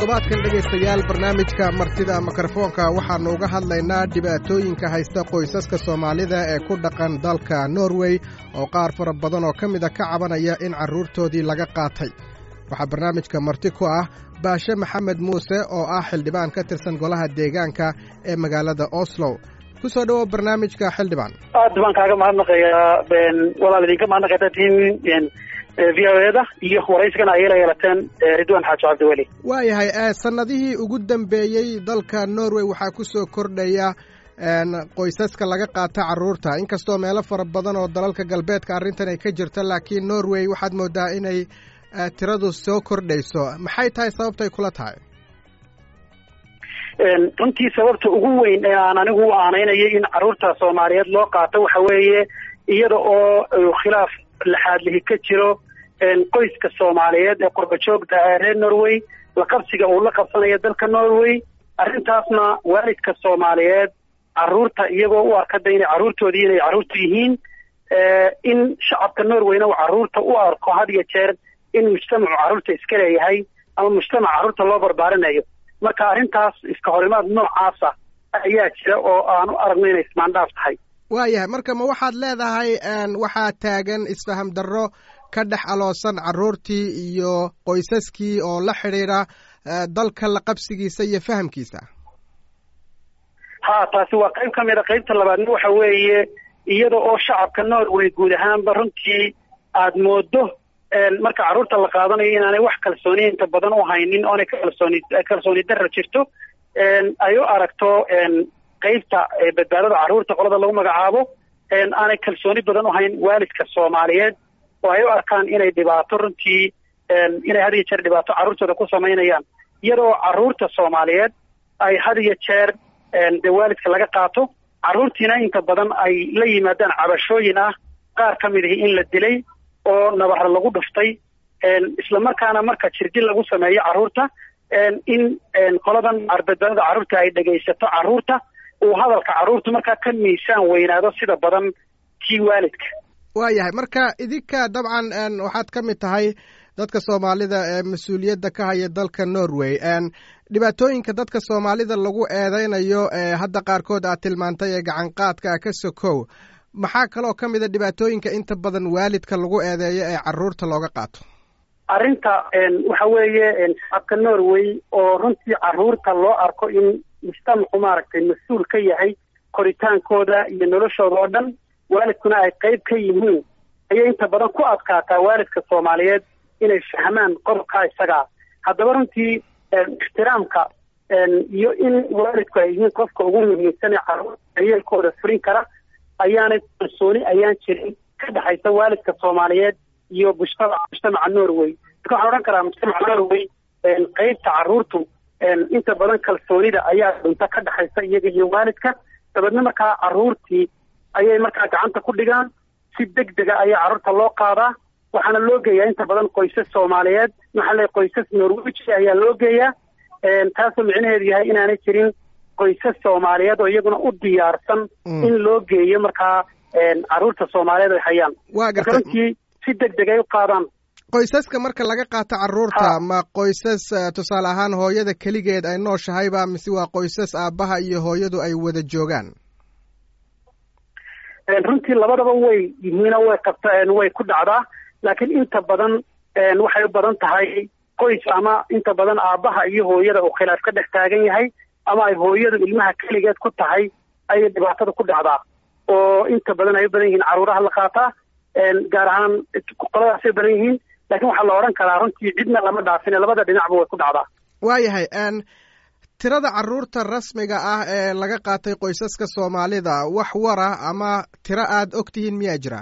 toddobaadkan dhegaystayaal barnaamijka martida mikrofoonka waxaannu uga hadlaynaa dhibaatooyinka haysta qoysaska soomaalida ee ku dhaqan dalka norway oo qaar fara badan oo ka mida ka cabanaya in carruurtoodii laga qaatay waxaa barnaamijka marti ku ah baashe maxamed muuse oo ah xildhibaan ka tirsan golaha deegaanka ee magaalada oslo ku soo dhowow barnaamijka xildhibaan. aad baan kaaga mahadnaqayaa walaal idinka mahadnaqataa tihiin v o eda iyo waraysigana ay la yeelateen ridwaan xaaji cabdiweli. waayahay sanadihii ugu dambeeyey dalka norway waxaa ku soo kordhaya qoysaska laga qaata carruurta inkastoo meelo fara badan oo dalalka galbeedka arrintan ay ka jirta laakiin norway waxaad moodaa inay tiradu soo kordhayso maxay tahay sababtay kula tahay? runtii sababta ugu weyn ee aan anigu u aaneynayay in carruurta soomaaliyeed loo qaato waxa weeye iyada oo khilaaf laxaadlihi ka jiro qoyska soomaaliyeed ee qurbajoogta reer norway la qabsiga uu la qabsanayo dalka norway arrintaasna waalidka soomaaliyeed carruurta iyagoo u arkada inay carruurtoodii inay carruurtu yihiin in shacabka norwayna uu carruurta u arko had iyo jeer in mujtamacu carruurta iska leeyahay ama mujtamac carruurta loo barbaarinayo marka arrintaas iska horimaad noocaasa ayaa jira oo aan u aragno inay ismaandhaaf tahay. waayahay marka ma waxaad leedahay waxaa taagan isfaham darro ka dhex aloosan carruurtii iyo qoysaskii oo la xidhiidha dalka la qabsigiisa iyo fahamkiisa? ha taasi waa qayb ka mid a qaybta labaadna waxa weeye iyada oo shacabka norway guud ahaanba runtii aad moodo marka carruurta la qaadanayo inaanay wax kalsooni inta badan u haynin oonay kalsooni darra jirto ay u aragto qaybta badbaadada carruurta qolada lagu magacaabo aanay kalsooni badan u hayn waalidka soomaaliyeed oo ay u arkaan inay dhibaato runtii inay had iyo jeer dhibaato carruurtooda ku samaynayaan iyadoo carruurta soomaaliyeed ay had iyo jeer dee waalidka laga qaato carruurtiina inta badan ay la yimaadaan cabashooyin ah qaar ka mid ihi in la dilay oo nabarra lagu dhuftay isla markaana marka jirdil lagu sameeyo carruurta in qoladan badbaadada carruurta ay dhegaysato carruurta uu hadalka carruurta markaa ka miisaan weynaado sida badan kii waalidka. waayahay marka idinka dabcan waxaad ka mid tahay dadka soomaalida ee mas-uuliyadda ka haya dalka norway dhibaatooyinka dadka soomaalida lagu eedeynayo hadda qaarkood aad tilmaantay ee gacanqaadka ka sokow maxaa kaloo ka mid a dhibaatooyinka inta badan waalidka lagu eedeeyo ee carruurta looga qaato? arrinta waxa weeye shacabka norway oo runtii carruurta loo arko in mujtamacu maaragtay mas-uul ka yahay koritaankooda iyo noloshooda oo dhan waalidkuna ay qayb ka yihiin ayay inta badan ku adkaataa waalidka soomaaliyeed inay fahmaan qodobkaa isagaa haddaba runtii ixtiraamka iyo in waalidku ay yihiin qofka ugu muhiimsan ee carruurta daryeelkooda furin kara ayaanay kalsooni ayaan jirin ka dhexaysa waalidka soomaaliyeed iyo mujtamaca norway marka waxaan odhan karaa mujtamaca norway qaybta carruurtu inta badan kalsoonida ayaa dhunta ka dhexaysa iyaga iyo waalidka dabeedna markaa carruurtii ayay markaa gacanta ku dhigaan si degdega ayaa carruurta loo qaadaa waxaana loo geeyaa inta badan qoysas soomaaliyeed maxaa le qoysas norwiji ayaa loo geeyaa taasoo micnaheedu yahay inaanay jirin qoysas soomaaliyeed oo iyaguna u diyaarsan in loo geeyo markaa carruurta soomaaliyeed ay hayaan runtii si degdeg ay u qaadaan. qoysaska marka laga qaato carruurta ma qoysas tusaale ahaan hooyada keligeed ay nooshahayba mise waa qoysas aabbaha iyo hooyadu ay wada joogaan? runtii labadaba way yihiino way ku dhacdaa laakiin inta badan waxay u badan tahay qoys ama inta badan aabbaha iyo hooyada uu khilaaf ka dhex taagan yahay ama ay hooyadu ilmaha keligeed ku tahay ayay dhibaatada ku dhacdaa oo inta badan ay u badan yihiin carruuraha la qaataa gaar ahaan qoladaasay badan yihiin laakiin waxaa la odhan karaa runtii cidna lama dhaafine labada dhinacba way ku dhacdaa. waayahay tirada carruurta rasmiga ah ee laga qaatay qoysaska soomaalida wax wara ama tiro aad og tihiin miyaa jira?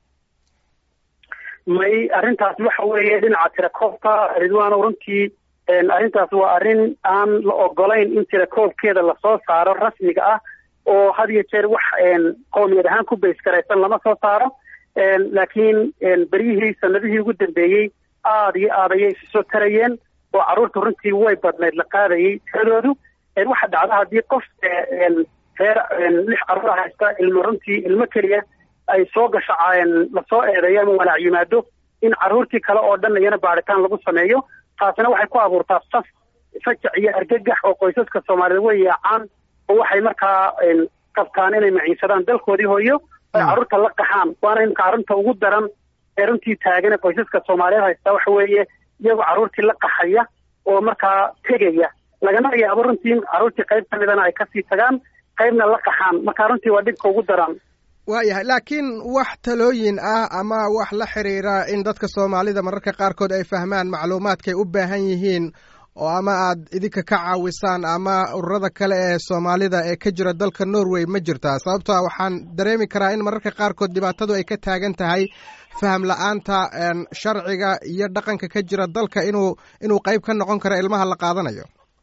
may arrintaas waxa weeye dhinaca tirakoobka ridwaanow runtii arrintaas waa arrin aan la ogolayn in tirakoobkeeda lasoo saaro rasmiga ah oo had iyo jeer wax qowmiyad ahaan ku baysgaraysan lama soo saaro laakiin beryihii sanadihii ugu dambeeyey aad iyo aad ayay isu soo tarayeen oo carruurta runtii way badnayd la qaadayay tiradoodu waxa dhacda haddii qof reer 6 carruur haysta ilmo keliya ay soo gasho lasoo eedeeyo ama walaac yimaado in carruurtii kale oo dhan iyana baaritaan lagu sameeyo taasina waxay ku abuurtaa saf fajac iyo argagax oo qoysaska Soomaaliyeed way yaacaan oo waxay markaa qabtaan inay maciisadaan dalkoodii hooyo ay carruurta la qaxaan waana in carruurta ugu daran ee runtii taagan qoysaska Soomaaliyeed haysta waxa weeye iyagoo carruurtii la qaxaya oo markaa tegaya lagana yaabo runtii carruurtii qayb ka midana ay kasii tagaan qaybna la qaxaan marka runtii waa dhibka ugu daran waayahay laakiin wax talooyin ah ama wax la xiriira in dadka Soomaalida mararka qaarkood ay fahmaan macluumaadkay u baahan yihiin oo ama aad idinka ka caawisaan ama ururada kale ee Soomaalida ee ka jira dalka Norway ma jirtaa sababtoo ah waxaan dareemi karaa in mararka qaarkood dhibaatadu ay ka taagan tahay faham la'aanta sharciga iyo dhaqanka ka jira dalka inuu qayb ka noqon karo ilmaha la qaadanayo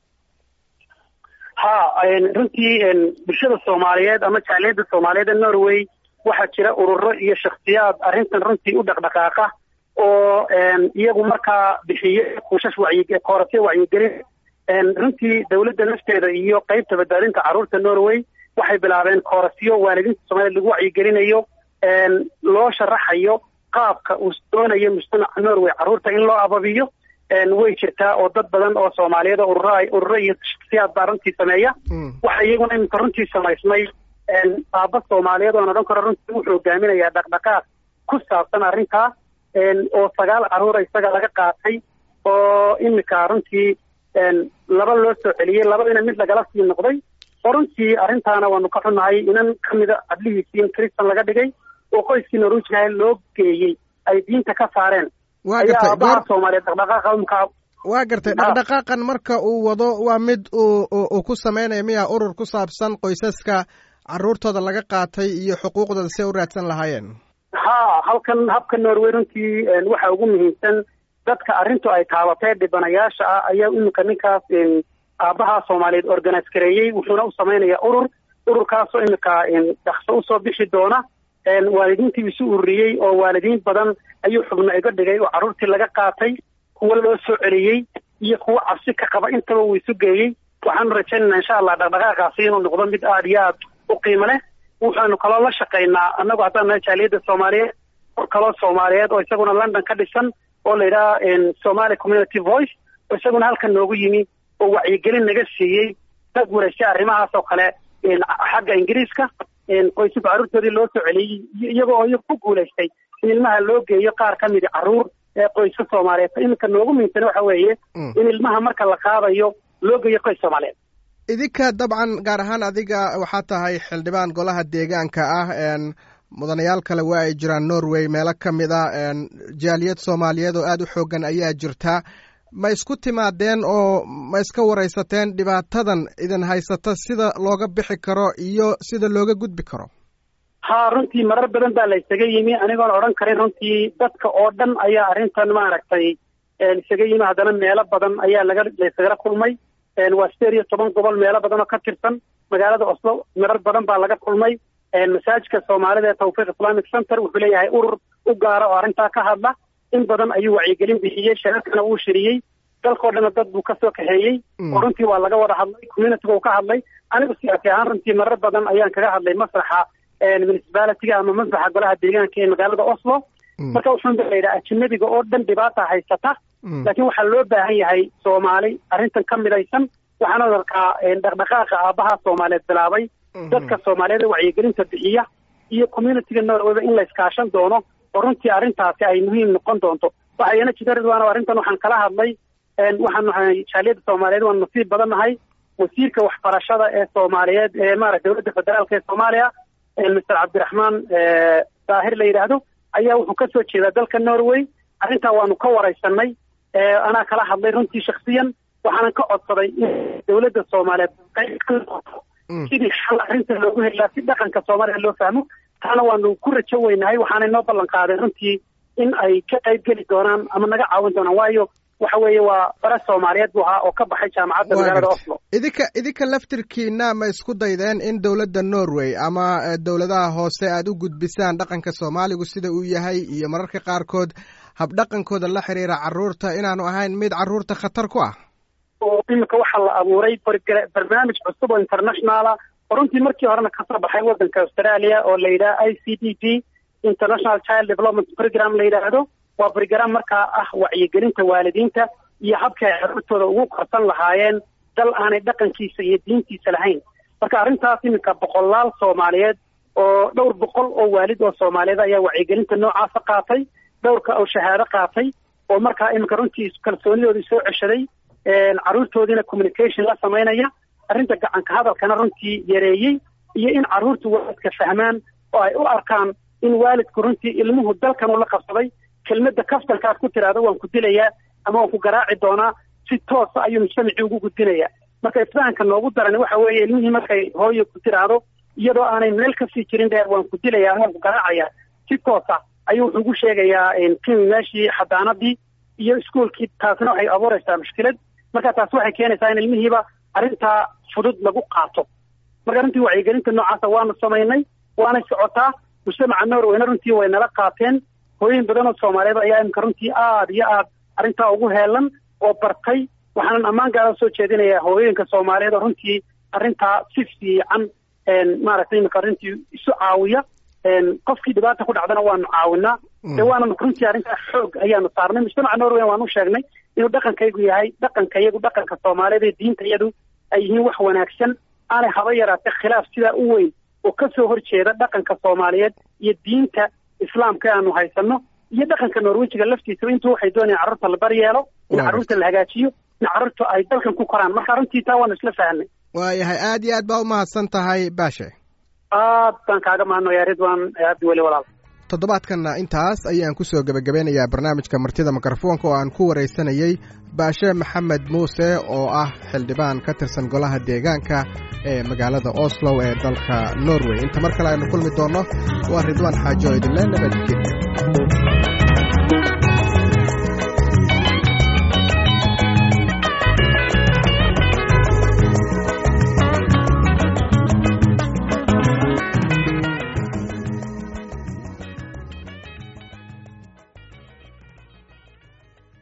runtii bulshada Soomaaliyeed ama jaaliyada Soomaaliyeed ee Norway waxaa jira ururo iyo shakhsiyaad arrintan runtii u dhaqdhaqaaqa oo iyagu markaa bixiye kuushash wacyigelin runtii dawladda nafteeda iyo qaybta badbaadinta carruurta Norway waxay bilaabeen koorasyo waalidiinta Soomaaliyeed lagu wacyigelinayo loo sharaxayo qaabka uu doonayo mujtamaca Norway carruurta in loo ababiyo way jirtaa oo dad badan oo Soomaaliyeed ururo iyo shakhsiyaad baa runtii sameeya waxa iyaguna inta runtii samaysmay aabba Soomaaliyeed oo odhan karo runtii wuxuu hogaaminayaa dhaqdhaqaaq ku saabsan arrintaa oo 9 carruur isaga laga qaatay oo imika runtii laba loo soo celiyey labadina mid lagala sii noqday oo runtii arrintaana waanu ka xunnahay inan ka mida adlihiisiin Kristan laga dhigay oo qoyskii Norwegian loo geeyey ay diinta ka saareen waa gartay dhaqdhaqaaqan marka uu wado waa mid uu ku sameynaya miyaa urur ku saabsan qoysaska carruurtooda laga qaatay iyo xuquuqdooda si ay u raadsan lahaayeen halkan habka Norway runtii waxa ugu muhiimsan dadka arrintu ay taabatay dhibanayaasha ah ayaa imika ninkaas aabaha Soomaaliyeed organize gareeyay wuxuuna u sameynaya ururkaasoo imika dhaqso u soo bixi doona waalidiintii isu ururiyey oo waalidiin badan ayuu xubno iga dhigay oo carruurtii laga qaatay kuwa loo soo celiyey iyo kuwa cabsi ka qaba intaba uu isu geeyey waxaanu rajaynaynaa insha Allah dhaqdhaqaaqaasi inuu noqdo mid aad iyo aad u qiimo leh waxaanu kaloo la shaqaynaa annagu haddaan nahay jaaliyada Soomaaliyeed oo kaloo Soomaaliyeed oo isaguna London ka dhisan oo la yidhaha Somali Community Voice oo isaguna halkan noogu yimi oo wacyigelin naga siiyey dad wareysay arrimahaas oo kale xagga Ingiriiska qoysaska carruurtoodii loo soo celiyey iyagoo ku guulaystay in ilmaha loo geeyo qaar ka mid carruur ee qoyska Soomaaliyeed iminka noogu muhiimsan waxa weeye in ilmaha marka la qaadayo loo geeyo qoys Soomaaliyeed idinka dabcan gaar ahaan adiga waxaa tahay xildhibaan golaha deegaanka ah mudanayaal kale waa ay jiraan Norway meelo ka mid ah jaaliyad Soomaaliyeed oo aad u xoogan ayaa jirta ma isku timaadeen oo ma iska waraysateen dhibaatadan idin haysata sida looga bixi karo iyo sida looga gudbi karo runtii marar badan baa la isaga yimi anigoon odhan karin runtii dadka oo dhan ayaa arrintan maaragtay isaga yimi haddana meelo badan ayaa la isagala kulmay waa 18 gobol meelo badan oo ka tirsan magaalada Oslo marar badan baa laga kulmay masaajidka Soomaalida ee Tawfiiq Islamic Center wuxuu leeyahay urur u gaar ah oo arrintaa ka hadla in badan ayuu wacyigelin bixiyey shirarkana uu shiriyey dalkoo dhan dad buu ka soo kaxeeyey oo runtii waa laga wada hadlay community uu ka hadlay anigu siyaasi ahaan runtii marar badan ayaan kaga hadlay masraxa municipality ama masraxa golaha deegaanka ee magaalada Oslo marka wuxuu leeyahay ajnabiga oo dhan dhibaata haysata laakiin waxaa loo baahan yahay Soomaali arrintan ka midaysan waxaana arkaa dhaqdhaqaaqa aabaha Soomaaliyeed bilaabay dadka Soomaaliyeed wacyigelinta bixiya iyo community-ga Norway in la iskaashan doono oo runtii arrintaasi ay muhiim noqon doonto waxayna jiraan arrintan waxaan kala hadlay waxaan nahay jaaliyada Soomaaliyeed waan nasiib badan nahay wasiirka waxbarashada ee Soomaaliyeed ee maaragtay dowladda federaalka ee Soomaaliya Mr. Cabdiraxmaan Daahir la yiraahdo ayaa wuxuu ka soo jeedaa dalka Norway arrintaa waanu ka waraysanay anaa kala hadlay runtii shakhsiyan waxaan ka codsaday in dowladda Soomaaliyeed sidii xal arrinta loogu helaa si dhaqanka Soomaaliya loo fahmo taana waanu ku rajo weynahay waxaanay noo ballan qaaday runtii in ay ka qayb geli doonaan ama naga caawin doonaan waayo waxa weeye waa bara Soomaaliyeed waxa oo ka baxay jaamacadda magaalada Oslo idinka laftirkiina ma isku daydeen in dowladda Norway ama dowladaha hoose aad u gudbisaan dhaqanka Soomaaligu sida uu yahay iyo mararka qaarkood habdhaqankooda la xiriira carruurta inaanu ahayn mid carruurta khatar ku ah oo imika waxa la abuuray barnaamij cusub oo international runtii markii horena ka soo baxay waddanka Australia oo la yiraahdo ICDP International Child Development Program la yiraahdo waa program markaa ah wacyigelinta waalidiinta iyo habkii ay carruurtooda ugu korsan lahaayeen dal aanay dhaqankiisa iyo diintiisa lahayn. marka arrintaas iminka boqolaal Soomaaliyeed oo dhowr boqol oo waalid oo Soomaaliyeed ayaa wacyigelinta noocaas qaatay, dhowrka oo shahaado qaatay, oo markaa iminka runtii kalsoonidooda soo ceshaday, carruurtoodina communication la sameynaya, arrinta gacanka hadalkana runtii yareeyey, iyo in carruurtu waalidka fahmaan oo ay u arkaan in waalidku runtii ilmuhu dalkan uu la qabsaday, kelmadda kaftankaas ku tiraahdo waan ku dilayaa ama waan ku garaaci doonaa, si toosa ayuu mujtamacii ugu gudbinayaa. marka isfahanka noogu daran waxa weeye ilmihii markay hooyo ku tiraahdo iyadoo aanay meel kasii jirin dheer waan ku dilayaa ama waan ku garaacayaa, si toosa ayuu wuxuu ugu sheegayaa meeshii xadaanadii iyo iskuolkii. taasna waxay abuuraysaa mushkilad. marka taas waxay keenaysaa in ilmihiiba arrintaa fudud lagu qaato. marka runtii wacyigelinta noocaasa waanu samaynay, waanay socotaa. mujtamaca Norwayna runtii way nala qaateen. hooyin badan oo Soomaaliyeed ayaa imika runtii aad iyo aad arrintaa ugu heelan oo bartay. waxaanan ammaan gaara soo jeedinayaa hooyooyinka Soomaaliyeed oo runtii arrintaa si fiican maaragtay imika runtii isu caawiya. qofkii dhibaata ku dhacdana waanu caawinaa. waana runtii arrintaa xoog ayaanu saarnay. mujtamaca Norway waanu sheegnay inuu dhaqankaygu yahay dhaqanka Soomaaliyeed ee diinta iyadu ay yihiin wax wanaagsan, aanay haba yaraatee khilaaf sidaa u weyn oo ka soo horjeeda dhaqanka Soomaaliyeed iyo diinta islaamka aanu haysano iyo dhaqanka Norwejiga laftiisa. intuu waxay doonayaan carruurta la baryeelo, in carruurta la hagaajiyo, in carruurta ay dalkan ku koraan. marka runtii taa waanu isla fahanay. waayahay, aad iyo aad baa u mahadsan tahay Baashe. aad baan kaaga mahadnaya Ridwan aad weli walaal. toddobaadkanna intaas ayaan ku soo gebagabeynayaa barnaamijka martida mikrofoonka oo aan ku waraysanayay Baashe Maxamed Muuse oo ah xildhibaan ka tirsan golaha deegaanka ee magaalada Oslo ee dalka Norway. inta mar kale aynu kulmi doonno waa Ridwan Xaajo idinle nabadgelyo.